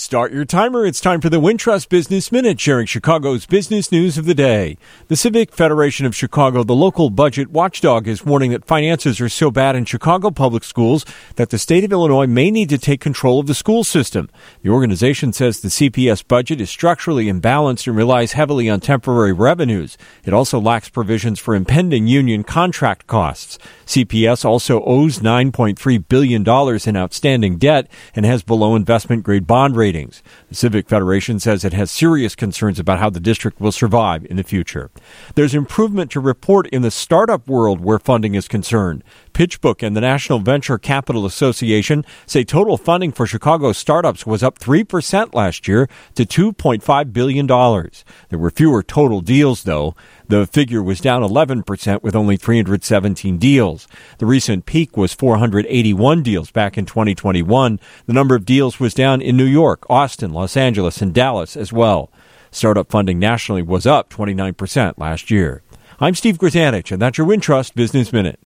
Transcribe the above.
Start your timer. It's time for the Wintrust Business Minute, sharing Chicago's business news of the day. The Civic Federation of Chicago, the local budget watchdog, is warning that finances are so bad in Chicago public schools that the state of Illinois may need to take control of the school system. The organization says the CPS budget is structurally imbalanced and relies heavily on temporary revenues. It also lacks provisions for impending union contract costs. CPS also owes $9.3 billion in outstanding debt and has below investment-grade bond ratings. The Civic Federation says it has serious concerns about how the district will survive in the future. There's improvement to report in the startup world where funding is concerned. PitchBook and the National Venture Capital Association say total funding for Chicago startups was up 3% last year to $2.5 billion. There were fewer total deals, though. The figure was down 11% with only 317 deals. The recent peak was 481 deals back in 2021. The number of deals was down in New York, Austin, Los Angeles, and Dallas as well. Startup funding nationally was up 29% last year. I'm Steve Grzanich, and that's your Wintrust Business Minute.